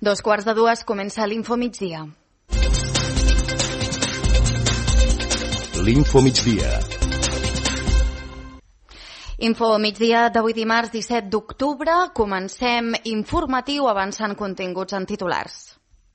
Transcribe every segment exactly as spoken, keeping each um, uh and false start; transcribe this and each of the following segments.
Dos quarts de dues comença l'Info Migdia. L'Info Migdia. Info Migdia d'avui dimarts disset d'octubre. Comencem informatiu avançant continguts en titulars.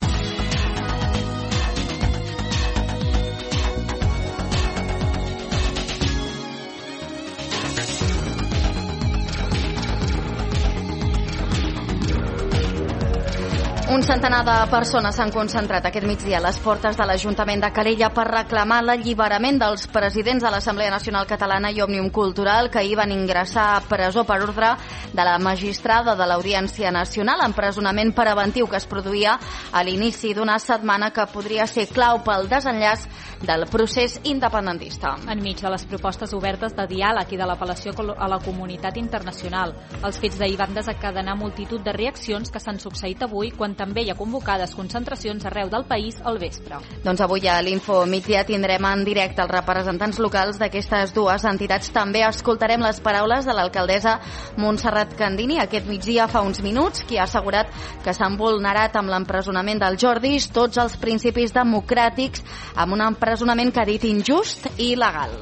Un centenar de persones s'han concentrat aquest migdia a les portes de l'Ajuntament de Calella per reclamar l'alliberament dels presidents de l'Assemblea Nacional Catalana i Òmnium Cultural, que ahir van ingressar a presó per ordre de la magistrada de l'Audiència Nacional, empresonament preventiu que es produïa a l'inici d'una setmana que podria ser clau pel desenllaç del procés independentista. Enmig de les propostes obertes de diàleg i de l'apel·lació a la comunitat internacional, els fets d'ahir van desencadenar multitud de reaccions que s'han succeït avui, quan també hi ha convocades concentracions arreu del país al vespre. Doncs avui a l'Info Migdia tindrem en directe els representants locals d'aquestes dues entitats. També escoltarem les paraules de l'alcaldessa Montserrat Candini aquest migdia fa uns minuts, qui ha assegurat que s'han vulnerat amb l'empresonament del Jordis tots els principis democràtics amb un empresonament que ha dit injust i il·legal.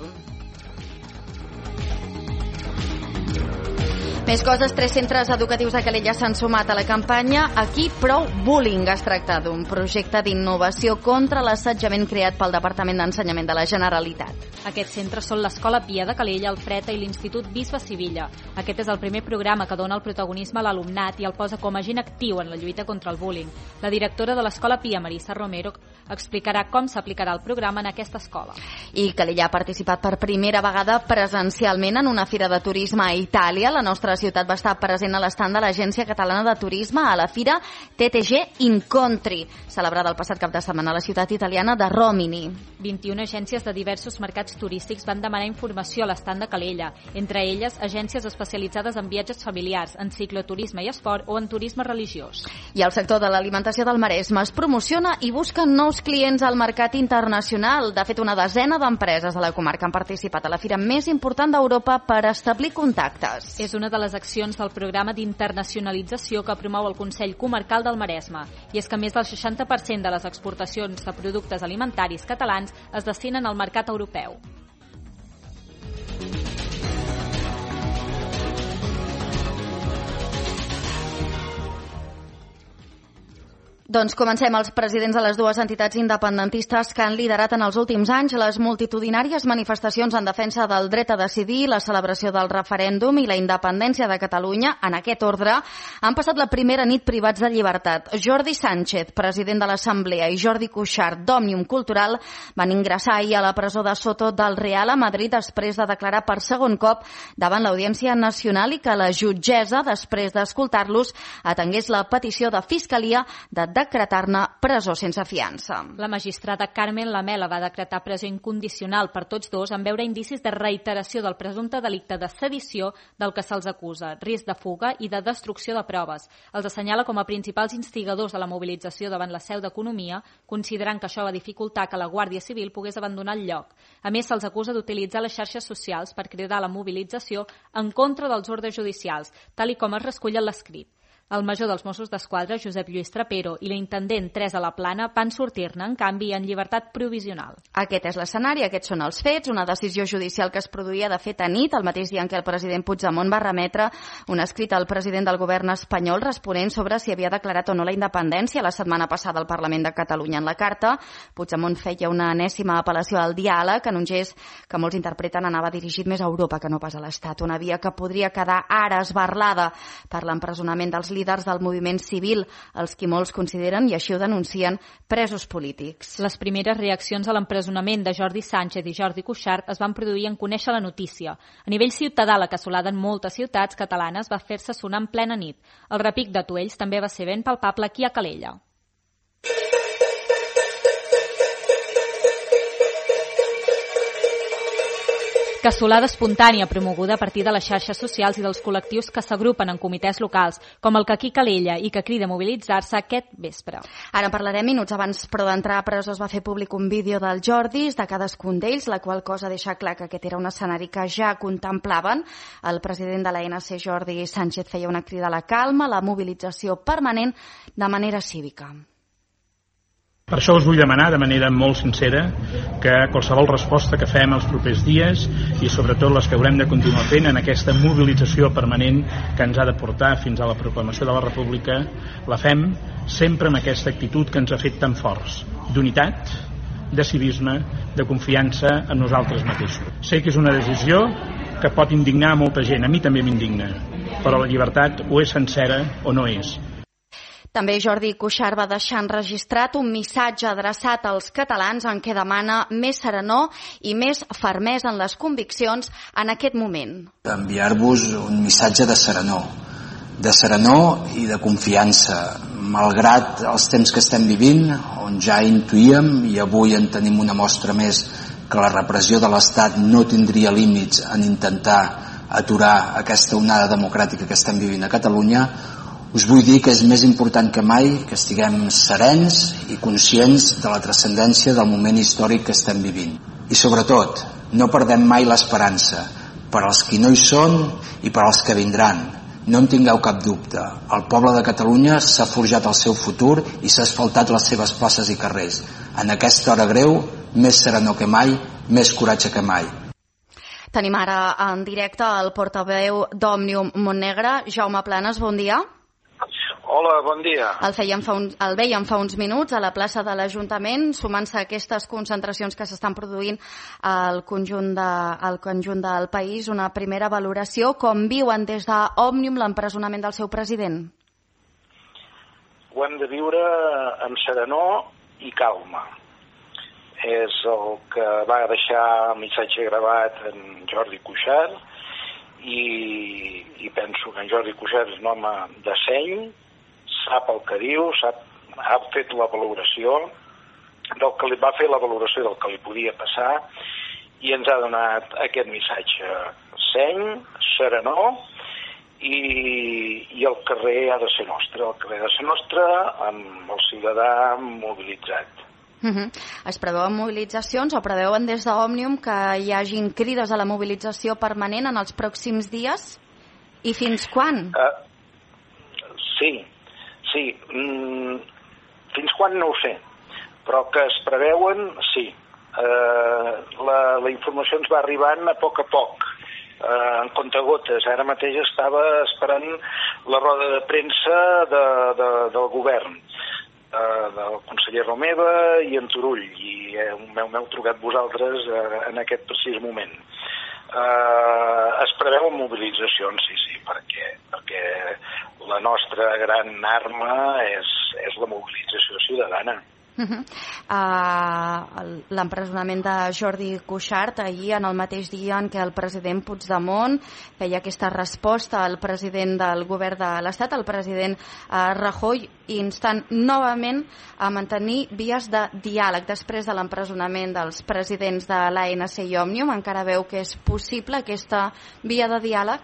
Més coses, tres centres educatius de Calella s'han sumat a la campanya Aquí prou bullying. Es tracta d'un projecte d'innovació contra l'assetjament creat pel Departament d'Ensenyament de la Generalitat. Aquests centres són l'Escola Pia de Calella, el Freta i l'Institut Bisbe Sivilla. Aquest és el primer programa que dona el protagonisme a l'alumnat i el posa com a agent actiu en la lluita contra el bullying. La directora de l'Escola Pia, Marissa Romero, explicarà com s'aplicarà el programa en aquesta escola. I Calella ha participat per primera vegada presencialment en una fira de turisme a Itàlia. La nostra La ciutat va estar present a l'estand de l'Agència Catalana de Turisme a la fira T T G Incontri, celebrada el passat cap de setmana a la ciutat italiana de Rimini. vint-i-una agències de diversos mercats turístics van demanar informació a l'estand de Calella, entre elles agències especialitzades en viatges familiars, en cicloturisme i esport o en turisme religiós. I el sector de l'alimentació del Maresme es promociona i busca nous clients al mercat internacional. De fet, una desena d'empreses de la comarca han participat a la fira més important d'Europa per establir contactes. És una de les accions del programa d'internacionalització que promou el Consell Comarcal del Maresme. I és que més del seixanta per cent de les exportacions de productes alimentaris catalans es destinen al mercat europeu. Doncs comencem. Els presidents de les dues entitats independentistes que han liderat en els últims anys les multitudinàries manifestacions en defensa del dret a decidir, la celebració del referèndum i la independència de Catalunya, en aquest ordre, han passat la primera nit privats de llibertat. Jordi Sánchez, president de l'Assemblea, i Jordi Cuixart, d'Òmnium Cultural, van ingressar ahir a la presó de Soto del Real a Madrid després de declarar per segon cop davant l'Audiència Nacional i que la jutgessa, després d'escoltar-los, atengués la petició de Fiscalia de decretar-ne presó sense fiança. La magistrada Carmen Lamela va decretar presó incondicional per tots dos en veure indicis de reiteració del presumpte delicte de sedició del que se'ls acusa, risc de fuga i de destrucció de proves. Els assenyala com a principals instigadors de la mobilització davant la seu d'Economia, considerant que això va dificultar que la Guàrdia Civil pogués abandonar el lloc. A més, se'ls acusa d'utilitzar les xarxes socials per cridar la mobilització en contra dels ordres judicials, tal i com es recull en l'escrit. El major dels Mossos d'Esquadra, Josep Lluís Trapero, i l'intendent Teresa Laplana van sortir-ne, en canvi, en llibertat provisional. Aquest és l'escenari, aquests són els fets, una decisió judicial que es produïa de fet a nit, el mateix dia en què el president Puigdemont va remetre un escrit al president del govern espanyol responent sobre si havia declarat o no la independència la setmana passada al Parlament de Catalunya. En la carta, Puigdemont feia una enèsima apel·lació al diàleg en un gest que molts interpreten anava dirigit més a Europa que no pas a l'Estat, una via que podria quedar ara esbarlada per l'empresonament dels líders del moviment civil, els qui molts consideren, i així ho denuncien, presos polítics. Les primeres reaccions a l'empresonament de Jordi Sánchez i Jordi Cuixart es van produir en conèixer la notícia. A nivell ciutadà, la cassolada en moltes ciutats catalanes va fer-se sonar en plena nit. El repic d'atuells també va ser ben palpable aquí a Calella. Cassolada espontània promoguda a partir de les xarxes socials i dels col·lectius que s'agrupen en comitès locals, com el que aquí Calella i que crida a mobilitzar-se aquest vespre. Ara parlarem minuts abans, però d'entrar a presó es va fer públic un vídeo dels Jordis, de cadascun d'ells, la qual cosa deixa clar que aquest era un escenari que ja contemplaven. El president de l'A N C, Jordi Sánchez, feia una crida a la calma, a la mobilització permanent de manera cívica. Per això us vull demanar de manera molt sincera que qualsevol resposta que fem els propers dies i sobretot les que haurem de continuar fent en aquesta mobilització permanent que ens ha de portar fins a la proclamació de la República, la fem sempre amb aquesta actitud que ens ha fet tan forts, d'unitat, de civisme, de confiança en nosaltres mateixos. Sé que és una decisió que pot indignar a molta gent, a mi també m'indigna, però la llibertat o és sencera o no és. També Jordi Cuixart va deixar enregistrat un missatge adreçat als catalans en què demana més serenor i més fermesa en les conviccions en aquest moment. Enviar-vos un missatge de serenor, de serenor i de confiança, malgrat els temps que estem vivint, on ja intuïem i avui en tenim una mostra més que la repressió de l'Estat no tindria límits en intentar aturar aquesta onada democràtica que estem vivint a Catalunya. Us vull dir que és més important que mai que estiguem serens i conscients de la transcendència del moment històric que estem vivint. I sobretot, no perdem mai l'esperança, per als qui no hi són i per als que vindran. No en tingueu cap dubte, el poble de Catalunya s'ha forjat el seu futur i s'ha asfaltat les seves places i carrers. En aquesta hora greu, més serenor que mai, més coratge que mai. Tenim ara en directe el portaveu d'Òmnium Montnegre, Jaume Planes, bon dia. Hola, bon dia. El, fèiem fa un, el veiem fa uns minuts a la plaça de l'Ajuntament, sumant-se a aquestes concentracions que s'estan produint al conjunt, de, al conjunt del país. Una primera valoració, com viuen des d'Òmnium l'empresonament del seu president? Ho hem de viure amb serenor i calma. És el que va deixar el missatge gravat en Jordi Cuixart i, i penso que en Jordi Cuixart és un home de seny, sap el que diu, sap, ha fet la valoració del que li va fer la valoració del que li podia passar i ens ha donat aquest missatge seny, serenor i, i el carrer ha de ser nostre, el carrer ha de ser nostre amb el ciutadà mobilitzat. Uh -huh. Es preveuen mobilitzacions o preveuen des d'Òmnium que hi hagin crides a la mobilització permanent en els pròxims dies? I fins quan? Uh, sí, sí. Mm, fins quan no ho sé, però que es preveuen, sí. Uh, la, la informació ens va arribant a poc a poc, uh, en comptagotes. Ara mateix estava esperant la roda de premsa de, de, del govern, uh, del conseller Romeva i en Turull, i uh, m'heu trucat vosaltres uh, en aquest precís moment. Uh, es preveuen mobilitzacions, sí, sí, perquè, perquè la nostra gran arma és, és la mobilització ciutadana. Uh -huh. uh, L'empresonament de Jordi Cuixart ahir, en el mateix dia en què el president Puigdemont feia aquesta resposta al president del govern de l'Estat, el president uh, Rajoy, instant novament a mantenir vies de diàleg després de l'empresonament dels presidents de l'A N C i Òmnium. Encara veu que és possible aquesta via de diàleg?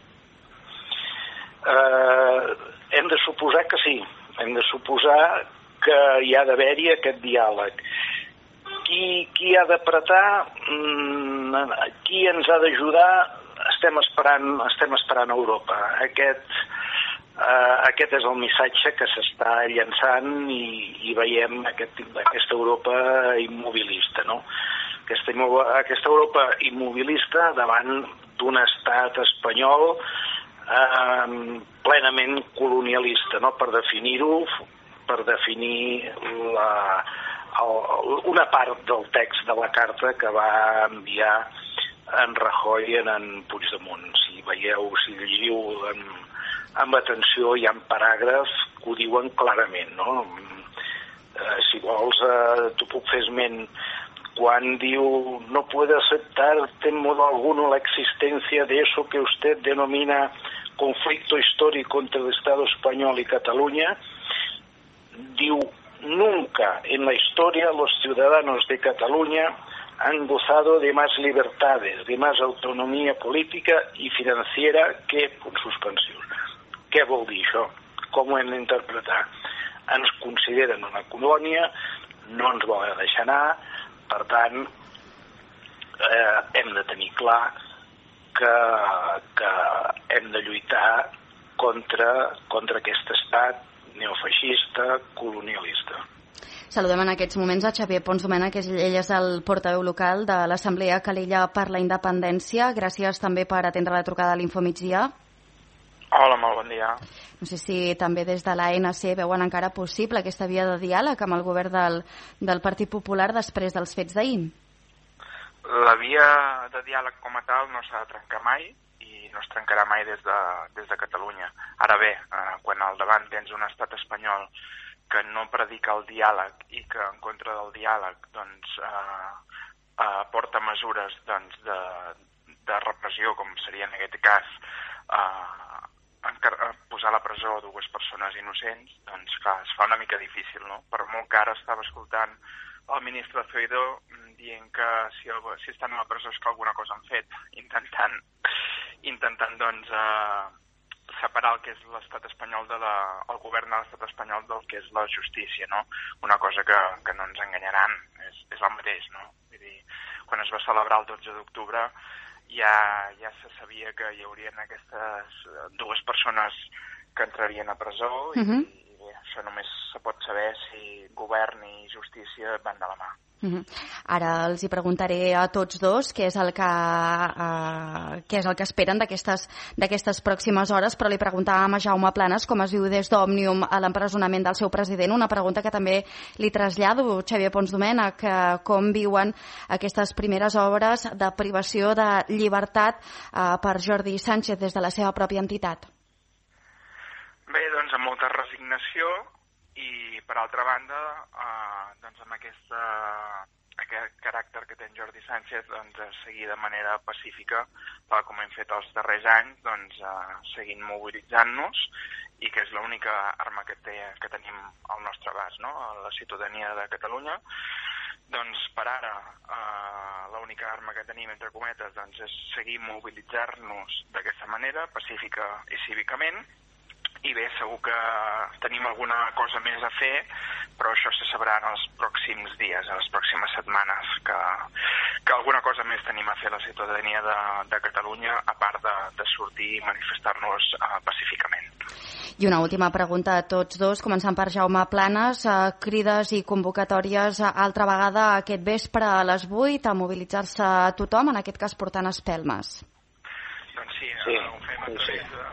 Uh, hem de suposar que sí, hem de suposar que hi ha d'haver-hi aquest diàleg. Qui, qui ha d'apretar, qui ens ha d'ajudar, estem esperant, estem esperant a Europa. Aquest, uh, aquest és el missatge que s'està llançant i, i veiem aquest, aquesta Europa immobilista, no? Aquesta, aquesta Europa immobilista davant d'un estat espanyol eh, plenament colonialista, no? Per definir-ho, per definir la, el, una part del text de la carta que va enviar en Rajoy en, en Puigdemont. Si veieu, si llegiu amb, amb atenció, hi ha paràgrafs que ho diuen clarament, no? Eh, si vols, eh, t'ho puc fer esment quan diu no puede aceptar en modo alguno la existencia de eso que usted denomina conflicto histórico entre el Estado español y Cataluña. Diu, nunca en la historia los ciudadanos de Cataluña han gozado de más libertades, de más autonomia política i financera que punts suspensius. Què vol dir això? Com ho hem d'interpretar? Ens consideren una colònia, no ens volen deixar anar, per tant, eh, hem de tenir clar que, que hem de lluitar contra, contra aquest estat neofeixista, colonialista. Saludem en aquests moments a Xavier Pons Domènech, que ell és el portaveu local de l'Assemblea Calella per la Independència. Gràcies també per atendre la trucada a l'Infomigdia. Hola, molt bon dia. No sé si també des de l'A N C veuen encara possible aquesta via de diàleg amb el govern del, del Partit Popular després dels fets d'ahir. La via de diàleg com a tal no s'ha de trencar mai i no es trencarà mai des de, des de Catalunya. Ara bé, eh, quan al davant tens un estat espanyol que no predica el diàleg i que en contra del diàleg doncs, eh, eh, porta mesures doncs, de, de repressió, com seria en aquest cas eh, posar a la presó dues persones innocents, doncs clar, es fa una mica difícil, no? Per molt que ara estava escoltant el ministre Zoido dient que si, el, si estan a la presó és que alguna cosa han fet, intentant, intentant doncs, eh, separar el que és l'estat espanyol de la, el govern de l'estat espanyol del que és la justícia, no? Una cosa que, que no ens enganyaran, és, és el mateix, no? Vull dir, quan es va celebrar el dotze d'octubre ja, ja se sabia que hi haurien aquestes dues persones que entrarien a presó i, uh-huh. i bé, això només se pot saber si govern i justícia van de la mà. Uh-huh. Ara els hi preguntaré a tots dos què és el que, uh, què és el que esperen d'aquestes d'aquestes pròximes hores, però li preguntàvem a Jaume Planes com es viu des d'Òmnium a l'empresonament del seu president, una pregunta que també li trasllado, Xavier Pons Domènech, com viuen aquestes primeres hores de privació de llibertat uh, per Jordi Sánchez des de la seva pròpia entitat. Bé, doncs amb molta resignació i per altra banda, eh, doncs amb aquesta, aquest caràcter que té en Jordi Sánchez, doncs a seguir de manera pacífica, tal com hem fet els darrers anys, doncs eh, seguint mobilitzant-nos i que és l'única arma que, té, que tenim al nostre abast, no? A la ciutadania de Catalunya. Doncs per ara eh, l'única arma que tenim, entre cometes, doncs és seguir mobilitzar-nos d'aquesta manera, pacífica i cívicament. I bé, segur que tenim alguna cosa més a fer, però això se sabrà en els pròxims dies, en les pròximes setmanes, que, que alguna cosa més tenim a fer la ciutadania de, de Catalunya, a part de, de sortir i manifestar-nos uh, pacíficament. I una última pregunta a tots dos, començant per Jaume Planes. Uh, crides i convocatòries uh, altra vegada aquest vespre a les vuit a mobilitzar-se a tothom, en aquest cas portant espelmes. Doncs sí, sí, uh, ho fem a través de...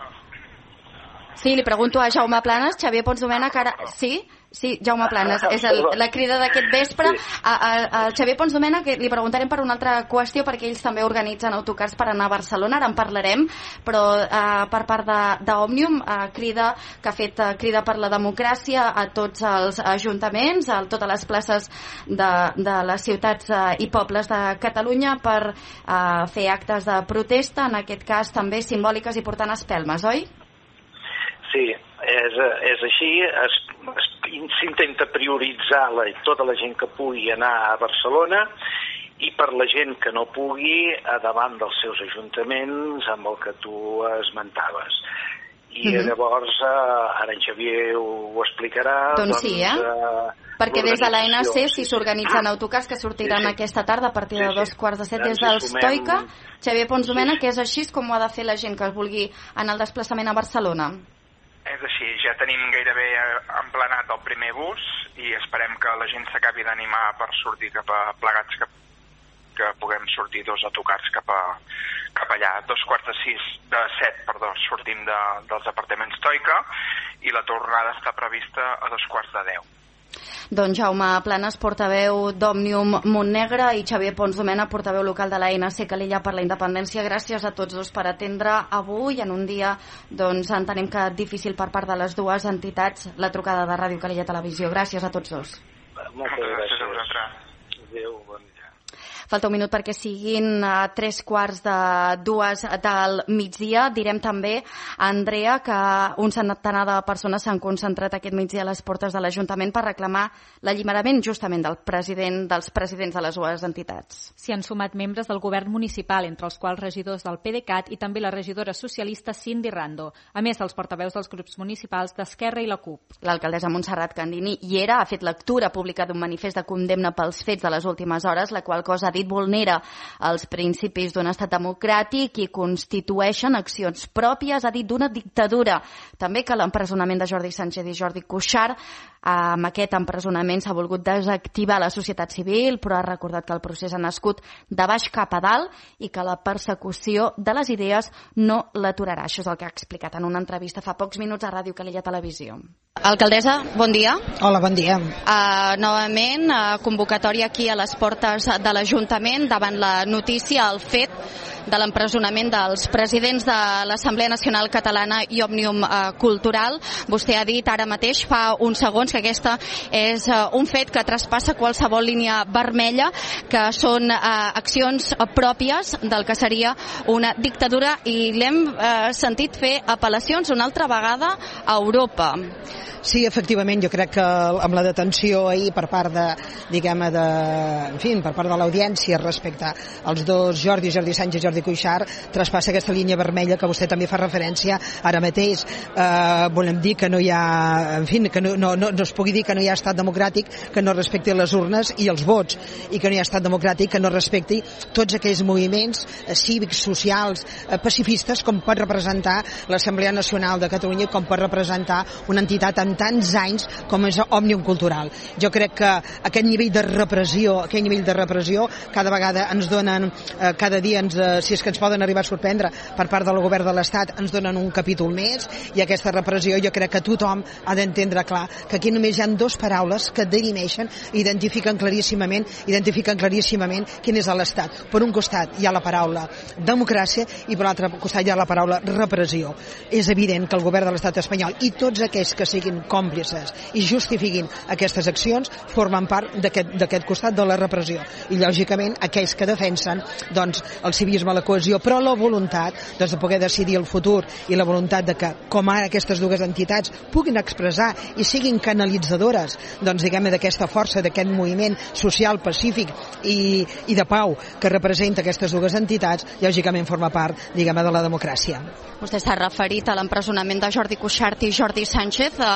Sí, li pregunto a Jaume Planes, Xavier Pons Domènech, ara... Sí? Sí, Jaume Planes, és el, la crida d'aquest vespre. A, a, a Xavier Pons Domènech li preguntarem per una altra qüestió, perquè ells també organitzen autocars per anar a Barcelona, ara en parlarem, però uh, per part d'Òmnium, uh, crida que ha fet uh, crida per la democràcia a tots els ajuntaments, a totes les places de, de les ciutats uh, i pobles de Catalunya per uh, fer actes de protesta, en aquest cas també simbòliques i portant espelmes, oi? Sí, és, és així, es, es, s'intenta prioritzar la, tota la gent que pugui anar a Barcelona i per la gent que no pugui a davant dels seus ajuntaments amb el que tu esmentaves. I mm-hmm. llavors, eh, ara en Xavier ho, ho explicarà. Doncs, doncs sí, eh? eh Perquè des de l'A N C si s'organitzen autocars que sortiran sí, sí. aquesta tarda a partir sí, de dos quarts de set des del Stoica. Xavier Pons Domènech, sí, sí. que és així com ho ha de fer la gent que vulgui anar al desplaçament a Barcelona? És així, ja tenim gairebé emplenat el primer bus i esperem que la gent s'acabi d'animar per sortir cap a plegats, que, que puguem sortir dos autocars cap, a, cap allà. Dos quarts de sis, de set, perdó, sortim de, dels apartaments Stoica i la tornada està prevista a dos quarts de deu. Doncs Jaume Planes, portaveu d'Òmnium Montnegre, i Xavier Pons Domènech, portaveu local de l'A N C Calella per la Independència. Gràcies a tots dos per atendre avui, en un dia doncs entenem que difícil per part de les dues entitats, la trucada de Ràdio Calella Televisió. Gràcies a tots dos. Moltes gràcies a vosaltres. Adéu, bon dia. Falta un minut perquè siguin a tres quarts de dues del migdia. Direm també, Andrea, que un centenar de persones s'han concentrat aquest migdia a les portes de l'Ajuntament per reclamar l'alliberament justament del president, dels presidents de les dues entitats. S'hi han sumat membres del govern municipal, entre els quals regidors del PDeCAT i també la regidora socialista Cindy Rando, a més dels portaveus dels grups municipals d'Esquerra i la CUP. L'alcaldessa Montserrat Candini hi era, ha fet lectura pública d'un manifest de condemna pels fets de les últimes hores, la qual cosa, ha dit, vulnera els principis d'un estat democràtic i constitueixen accions pròpies, ha dit, d'una dictadura. També que l'empresonament de Jordi Sánchez i Jordi Cuixart, amb aquest empresonament s'ha volgut desactivar la societat civil, però ha recordat que el procés ha nascut de baix cap a dalt i que la persecució de les idees no l'aturarà. Això és el que ha explicat en una entrevista fa pocs minuts a Ràdio Calella Televisió. Alcaldessa, bon dia. Hola, bon dia. Uh, novament, uh, convocatòria aquí a les portes de l'Ajuntament davant la notícia, el fet de l'empresonament dels presidents de l'Assemblea Nacional Catalana i Òmnium uh, Cultural. Vostè ha dit ara mateix, fa uns segons, que aquesta és uh, un fet que traspassa qualsevol línia vermella, que són uh, accions pròpies del que seria una dictadura, i l'hem uh, sentit fer apel·lacions una altra vegada a Europa. Sí, efectivament, jo crec que amb la detenció ahir per part de, diguem-ne, de, en fi, per part de l'audiència respecte als dos Jordi, Jordi Sánchez i Jordi Cuixart, traspassa aquesta línia vermella que vostè també fa referència ara mateix. Eh, volem dir que no hi ha, en fi, que no, no, no, no es pugui dir que no hi ha estat democràtic que no respecti les urnes i els vots, i que no hi ha estat democràtic que no respecti tots aquells moviments eh, cívics, socials, eh, pacifistes, com pot representar l'Assemblea Nacional de Catalunya, com pot representar una entitat amb tants anys com és Òmnium Cultural. Jo crec que aquest nivell de repressió, aquest nivell de repressió cada vegada ens donen, eh, cada dia ens, eh, si és que ens poden arribar a sorprendre per part del govern de l'Estat, ens donen un capítol més, i aquesta repressió jo crec que tothom ha d'entendre clar que aquí només hi ha dues paraules que dirimeixen, identifiquen claríssimament, identifiquen claríssimament quin és l'Estat. Per un costat hi ha la paraula democràcia i per l'altre costat hi ha la paraula repressió. És evident que el govern de l'Estat espanyol i tots aquells que siguin còmplices i justifiquin aquestes accions formen part d'aquest costat de la repressió, i lògicament aquells que defensen doncs, el civisme, la cohesió, però la voluntat doncs, de poder decidir el futur, i la voluntat de que, com ara aquestes dues entitats puguin expressar i siguin canalitzadores doncs, diguem-ne, d'aquesta força, d'aquest moviment social, pacífic i, i de pau que representa aquestes dues entitats, lògicament forma part, diguem-ne, de la democràcia. Vostè s'ha referit a l'empresonament de Jordi Cuixart i Jordi Sánchez, eh,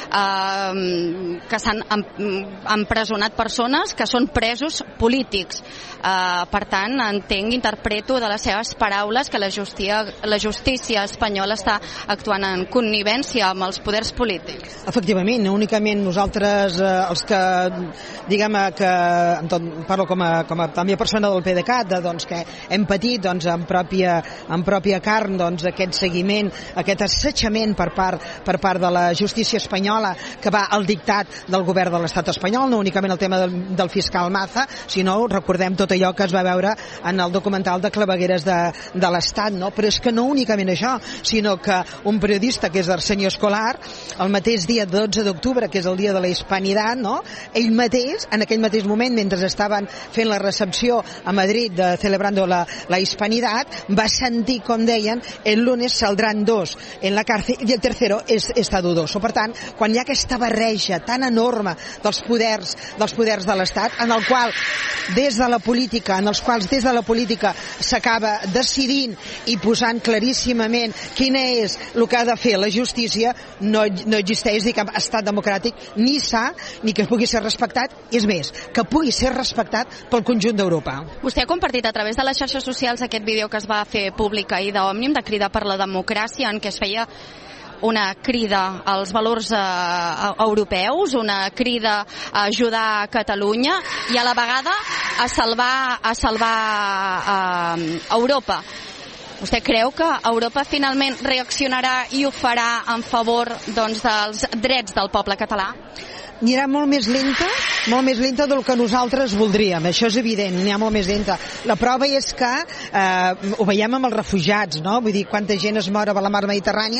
eh, que s'han empresonat persones que són presos polítics. Eh, per tant, entenc, interpreto de les seves paraules que la justícia, la justícia espanyola està actuant en connivència amb els poders polítics. Efectivament, únicament nosaltres, eh, els que, diguem que, tot, parlo com a, com a també persona del PDeCAT, doncs, que hem patit doncs, en, pròpia, en pròpia carn doncs, aquest seguiment, aquest assetjament per part, per part de la justícia espanyola que va al dictat del govern de l'estat espanyol, no únicament el tema del, del fiscal Maza, sinó recordem tot allò que es va veure en el documental de clavegueres de, de l'estat, no? Però és que no únicament això, sinó que un periodista que és Arsenio Escolar, el mateix dia dotze d'octubre, que és el dia de la Hispanidad, no? Ell mateix, en aquell mateix moment, mentre estaven fent la recepció a Madrid de celebrando la, la Hispanidad, va sentir, com deien, el lunes saldran dos en la cárcel i el tercero és, està dudoso. Per tant, quan hi ha aquesta barreja tan enorme dels poders, dels poders de l'Estat, en el qual des de la política, en els quals des de la política s'acaba decidint i posant claríssimament quin és el que ha de fer la justícia, no, no existeix dir cap estat democràtic ni sa, ni que pugui ser respectat, és més, que pugui ser respectat pel conjunt d'Europa. Vostè ha compartit a través de les xarxes socials aquest vídeo que es va fer públic ahir d'Òmnium, de Crida per la Democràcia, en què es feia una crida als valors eh, europeus, una crida a ajudar Catalunya i a la vegada a salvar, a salvar eh, Europa. Vostè creu que Europa finalment reaccionarà i ho farà en favor doncs, dels drets del poble català? Anirà molt més lenta, molt més lenta del que nosaltres voldríem, això és evident, anirà molt més lenta. La prova és que eh, ho veiem amb els refugiats, no? Vull dir, quanta gent es mor a la mar Mediterrània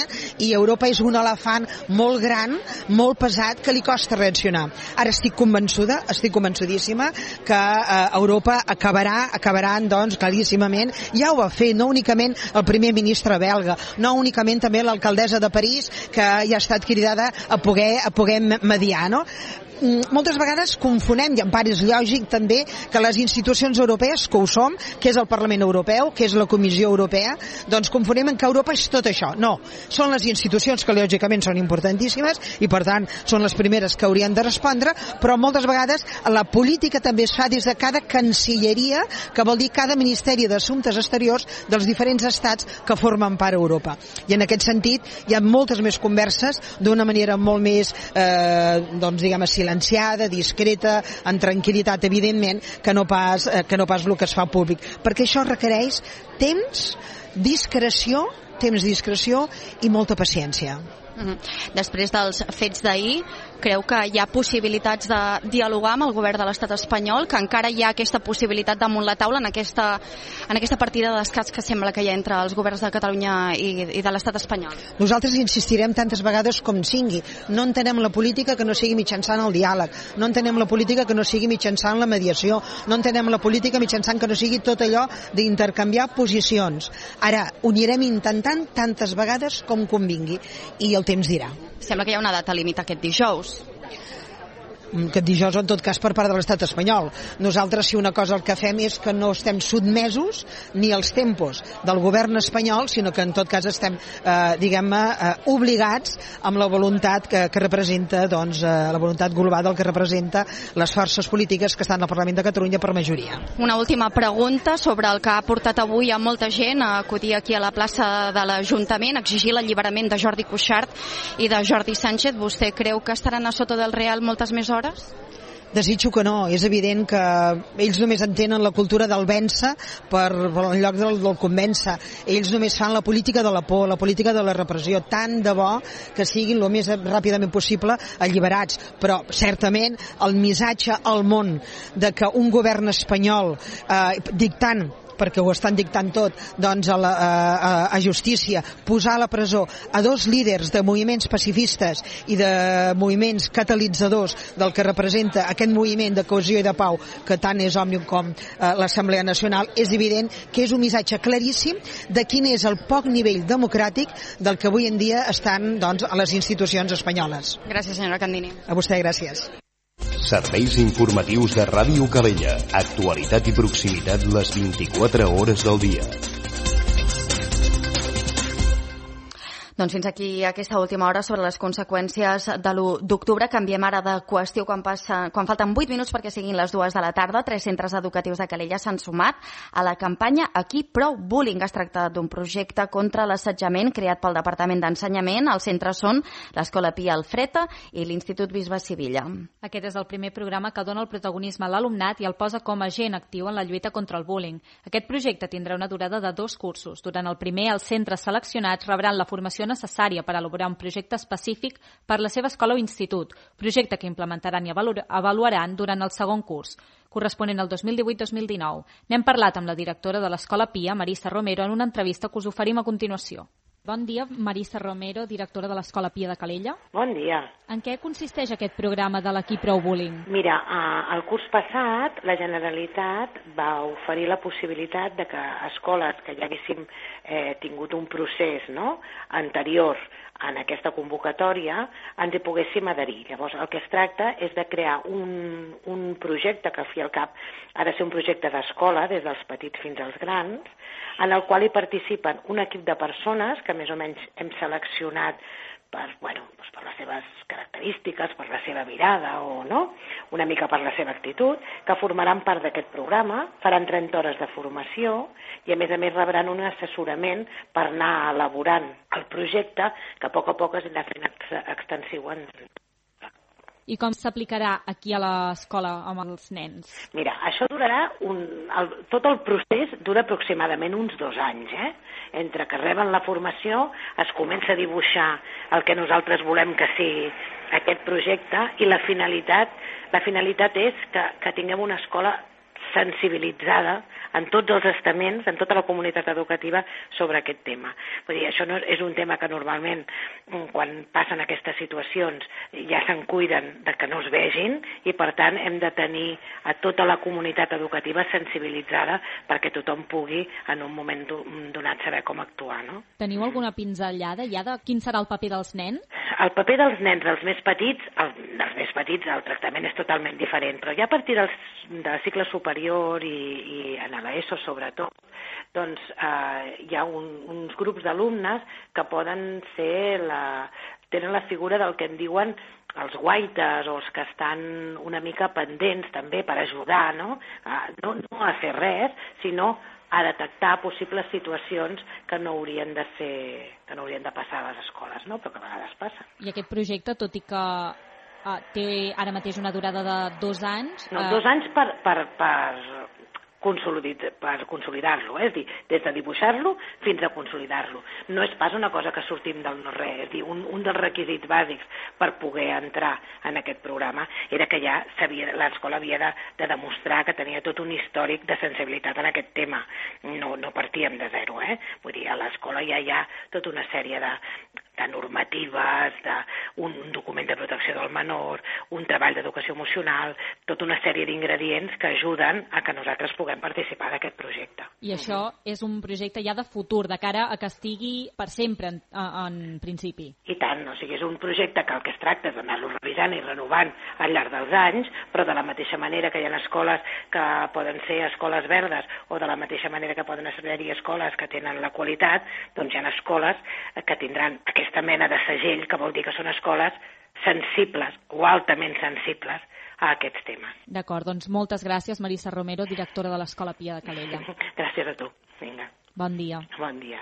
i Europa és un elefant molt gran, molt pesat, que li costa reaccionar. Ara estic convençuda, estic convençudíssima que eh, Europa acabarà, acabaran, doncs, claríssimament, ja ho va fer, no únicament el primer ministre belga, no únicament també l'alcaldessa de París, que ja ha estat cridada a poder, a poder mediar, no? Moltes vegades confonem, i en part és lògic també, que les institucions europees, que ho som, que és el Parlament Europeu, que és la Comissió Europea, doncs confonem en que Europa és tot això. No, són les institucions que lògicament són importantíssimes i per tant són les primeres que haurien de respondre, però moltes vegades la política també es fa des de cada cancilleria, que vol dir cada Ministeri d'Assumptes Exteriors dels diferents estats que formen part d'Europa. I en aquest sentit hi ha moltes més converses d'una manera molt més, eh, doncs diguem silenciada, silenciada, discreta, en tranquil·litat, evidentment, que no pas, eh, que no pas el que es fa públic. Perquè això requereix temps, discreció, temps, discreció i molta paciència. Mm-hmm. Després dels fets d'ahir, creu que hi ha possibilitats de dialogar amb el govern de l'estat espanyol, que encara hi ha aquesta possibilitat damunt la taula en aquesta, en aquesta partida d'escats que sembla que hi ha entre els governs de Catalunya i, i de l'estat espanyol? Nosaltres insistirem tantes vegades com sigui. No entenem la política que no sigui mitjançant el diàleg, no entenem la política que no sigui mitjançant la mediació, no entenem la política mitjançant que no sigui tot allò d'intercanviar posicions. Ara, ho anirem intentant tantes vegades com convingui i el temps dirà. Sembla que hi ha una data límit aquest dijous. Aquest dijous, en tot cas, per part de l'estat espanyol. Nosaltres, si una cosa el que fem és que no estem sotmesos ni als tempos del govern espanyol, sinó que en tot cas estem, eh, diguem-ne, eh, obligats amb la voluntat que, que representa, doncs, eh, la voluntat global del que representa les forces polítiques que estan al Parlament de Catalunya per majoria. Una última pregunta sobre el que ha portat avui a molta gent a acudir aquí a la plaça de l'Ajuntament, a exigir l'alliberament de Jordi Cuixart i de Jordi Sánchez. Vostè creu que estaran a sota del Real moltes més hores? Desitjo que no. És evident que ells només entenen la cultura del vèncer per, per en lloc del, del convèncer. Ells només fan la política de la por, la política de la repressió. Tant de bo que siguin el més ràpidament possible alliberats. Però certament el missatge al món de que un govern espanyol eh, dictant, perquè ho estan dictant tot, doncs a, la, a, a justícia, posar a la presó a dos líders de moviments pacifistes i de moviments catalitzadors del que representa aquest moviment de cohesió i de pau que tant és Òmnium com eh, l'Assemblea Nacional, és evident que és un missatge claríssim de quin és el poc nivell democràtic del que avui en dia estan, doncs, a les institucions espanyoles. Gràcies, senyora Candini. A vostè, gràcies. Serveis informatius de Ràdio Calella. Actualitat i proximitat les vint-i-quatre hores del dia. Doncs fins aquí aquesta última hora sobre les conseqüències de l'u d'octubre. Canviem ara de qüestió quan, passa, quan falten vuit minuts perquè siguin les dues de la tarda. Tres centres educatius de Calella s'han sumat a la campanya Aquí prou bullying. Es tracta d'un projecte contra l'assetjament creat pel Departament d'Ensenyament. Els centres són l'Escola Pia Alfreta i l'Institut Bisbe Sivilla. Aquest és el primer programa que dona el protagonisme a l'alumnat i el posa com a agent actiu en la lluita contra el bullying. Aquest projecte tindrà una durada de dos cursos. Durant el primer, els centres seleccionats rebran la formació necessària per elaborar un projecte específic per la seva escola o institut, projecte que implementaran i avaluaran durant el segon curs, corresponent al dos mil divuit dos mil dinou. N'hem parlat amb la directora de l'Escola Pia, Marissa Romero, en una entrevista que us oferim a continuació. Bon dia, Marissa Romero, directora de l'Escola Pia de Calella. Bon dia. En què consisteix aquest programa de l'Aquí prou bullying? Mira, el curs passat la Generalitat va oferir la possibilitat de que escoles que ja haguéssim eh, tingut un procés, no?, anterior en aquesta convocatòria ens hi poguéssim adherir. Llavors, el que es tracta és de crear un, un projecte que, al fi i al cap, ha de ser un projecte d'escola, des dels petits fins als grans, en el qual hi participen un equip de persones que més o menys hem seleccionat per, bueno, doncs per les seves característiques, per la seva mirada o no, una mica per la seva actitud, que formaran part d'aquest programa, faran trenta hores de formació i a més a més rebran un assessorament per anar elaborant el projecte que a poc a poc es anirà fent ex extensiu en... I com s'aplicarà aquí a l'escola amb els nens? Mira, això durarà, un, el, tot el procés dura aproximadament uns dos anys, eh? Entre que reben la formació es comença a dibuixar el que nosaltres volem que sigui aquest projecte i la finalitat, la finalitat és que, que tinguem una escola sensibilitzada en tots els estaments, en tota la comunitat educativa sobre aquest tema. Vull dir, això no és un tema que normalment quan passen aquestes situacions ja se'n cuiden de que no es vegin i per tant hem de tenir a tota la comunitat educativa sensibilitzada perquè tothom pugui en un moment donat saber com actuar, no? Teniu alguna pinzellada ja de quin serà el paper dels nens? El paper dels nens, dels més petits, el, dels més petits el tractament és totalment diferent, però ja a partir dels, del cicle superior i, i en l'ESO sobretot, doncs eh, hi ha un, uns grups d'alumnes que poden ser la, tenen la figura del que en diuen els guaites o els que estan una mica pendents també per ajudar, no? A, no, no a fer res, sinó a detectar possibles situacions que no haurien de ser, que no haurien de passar a les escoles, no? Però que a vegades passa. I aquest projecte, tot i que uh, té ara mateix una durada de dos anys... No, uh... dos anys per, per, per, consolid, per consolidar-lo, eh? És dir, des de dibuixar-lo fins a consolidar-lo. No és pas una cosa que sortim del no-res, és dir, un, un dels requisits bàsics per poder entrar en aquest programa era que ja l'escola havia de, de demostrar que tenia tot un històric de sensibilitat en aquest tema. No, no partíem de zero, eh? Vull dir, a l'escola ja hi ha tota una sèrie de, de normatives, de un, un document de protecció del menor, un treball d'educació emocional, tota una sèrie d'ingredients que ajuden a que nosaltres puguem participar d'aquest projecte. I això és un projecte ja de futur, de cara a que estigui per sempre, en, en principi. I tant, o sigui, és un projecte que el que es tracta és d'anar-lo revisant i renovant al llarg dels anys, però de la mateixa manera que hi ha escoles que poden ser escoles verdes o de la mateixa manera que poden ser-hi escoles que tenen la qualitat, doncs hi ha escoles que tindran aquesta mena de segell, que vol dir que són escoles sensibles o altament sensibles a aquests temes. D'acord, doncs moltes gràcies, Marissa Romero, directora de l'Escola Pia de Calella. Gràcies a tu. Vinga. Bon dia. Bon dia.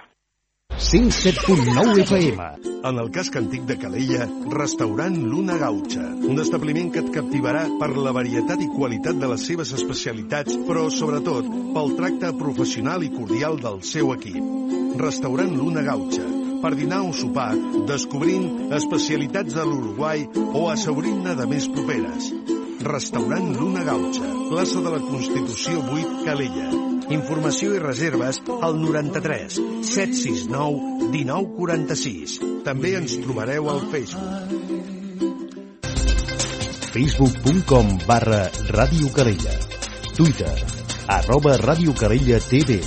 cent set punt nou F M. En el casc antic de Calella, restaurant Luna Gaucha, un establiment que et captivarà per la varietat i qualitat de les seves especialitats, però sobretot pel tracte professional i cordial del seu equip. Restaurant Luna Gaucha, per dinar o sopar, descobrint especialitats de l'Uruguai o assaborint-ne de més properes. Restaurant Luna Gaucha, plaça de la Constitució vuit, Calella. Informació i reserves al noranta-tres set sis nou dinou quaranta-sis. També ens trobareu al Facebook. facebook punt com barra Ràdio Calella. Twitter, arroba Ràdio Calella T V.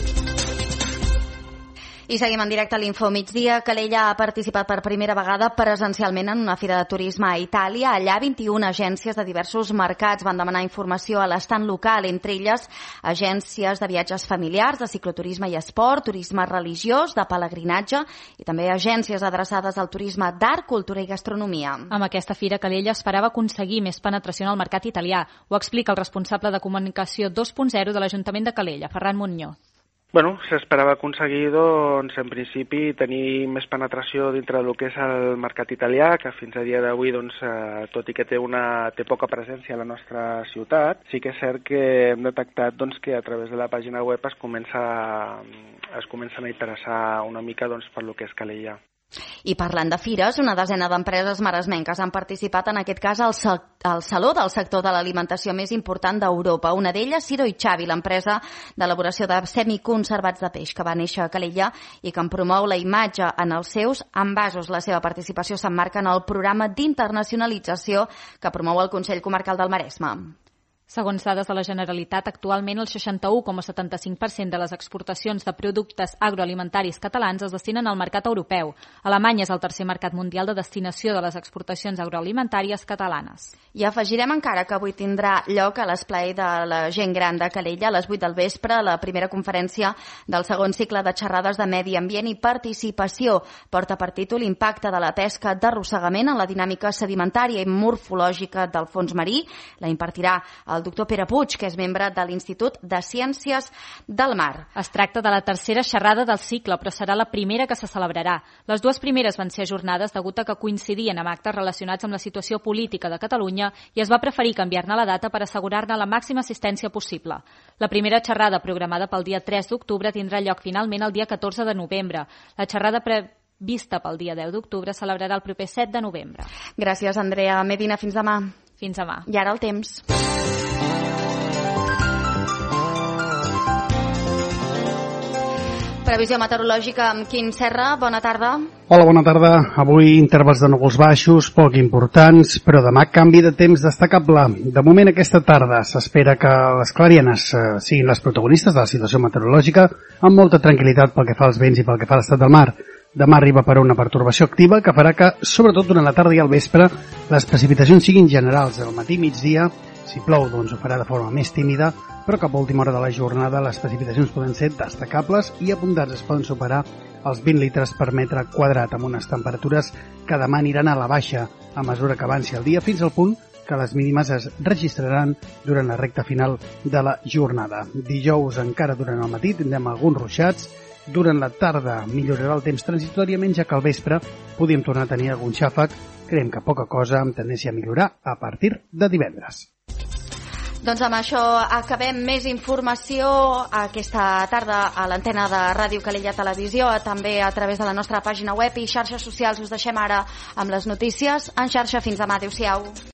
I seguim en directe a l'Info Migdia. Calella ha participat per primera vegada presencialment en una fira de turisme a Itàlia. Allà vint-i-una agències de diversos mercats van demanar informació a l'estant local, entre elles agències de viatges familiars, de cicloturisme i esport, turisme religiós, de pelegrinatge i també agències adreçades al turisme d'art, cultura i gastronomia. Amb aquesta fira, Calella esperava aconseguir més penetració en el mercat italià. Ho explica el responsable de comunicació dos punt zero de l'Ajuntament de Calella, Ferran Muñoz. Bueno, s'esperava aconseguir, doncs, en principi, tenir més penetració dintre del que és el mercat italià, que fins a dia d'avui, doncs, eh, tot i que té, una, té poca presència a la nostra ciutat, sí que és cert que hem detectat doncs, que a través de la pàgina web es comença, es comencen a interessar una mica doncs, per lo que és Calella. I parlant de fires, una desena d'empreses maresmenques han participat en aquest cas al, al Saló del sector de l'alimentació més important d'Europa. Una d'elles, Ciro i Xavi, l'empresa d'elaboració de semiconservats de peix que va néixer a Calella i que en promou la imatge en els seus envasos. La seva participació s'emmarca en el programa d'internacionalització que promou el Consell Comarcal del Maresme. Segons dades de la Generalitat, actualment el seixanta-u coma setanta-cinc per cent de les exportacions de productes agroalimentaris catalans es destinen al mercat europeu. Alemanya és el tercer mercat mundial de destinació de les exportacions agroalimentàries catalanes. I afegirem encara que avui tindrà lloc a l'esplai de la gent gran de Calella a les vuit del vespre la primera conferència del segon cicle de xerrades de medi ambient i participació. Porta per títol Impacte de la pesca d'arrossegament en la dinàmica sedimentària i morfològica del fons marí. La impartirà el doctor Pere Puig, que és membre de l'Institut de Ciències del Mar. Es tracta de la tercera xerrada del cicle, però serà la primera que se celebrarà. Les dues primeres van ser ajornades degut a que coincidien amb actes relacionats amb la situació política de Catalunya i es va preferir canviar-ne la data per assegurar-ne la màxima assistència possible. La primera xerrada, programada pel dia tres d'octubre, tindrà lloc finalment el dia catorze de novembre. La xerrada prevista pel dia deu d'octubre celebrarà el proper set de novembre. Gràcies, Andrea Medina. Fins demà. Fins demà. I ara el temps. Previsió meteorològica amb Quim Serra. Bona tarda. Hola, bona tarda. Avui intervals de núvols baixos, poc importants, però demà canvi de temps destacable. De moment aquesta tarda s'espera que les clarianes eh, siguin les protagonistes de la situació meteorològica, amb molta tranquil·litat pel que fa als vents i pel que fa a l'estat del mar. Demà arriba per una pertorbació activa que farà que, sobretot durant la tarda i al vespre, les precipitacions siguin generals al matí i migdia. Si plou, doncs ho farà de forma més tímida, però cap a última hora de la jornada les precipitacions poden ser destacables i apuntats es poden superar els vint litres per metre quadrat, amb unes temperatures que demà aniran a la baixa a mesura que avanci el dia, fins al punt que les mínimes es registraran durant la recta final de la jornada. Dijous, encara durant el matí, tindrem alguns ruixats. Durant la tarda millorarà el temps transitoriament, ja que al vespre podríem tornar a tenir algun xàfec. Creiem que poca cosa, amb tendència a millorar a partir de divendres. Doncs amb això acabem. Més informació aquesta tarda a l'antena de Ràdio Calella Televisió, també a través de la nostra pàgina web i xarxes socials. Us deixem ara amb les notícies en xarxa. Fins demà. Adéu-siau.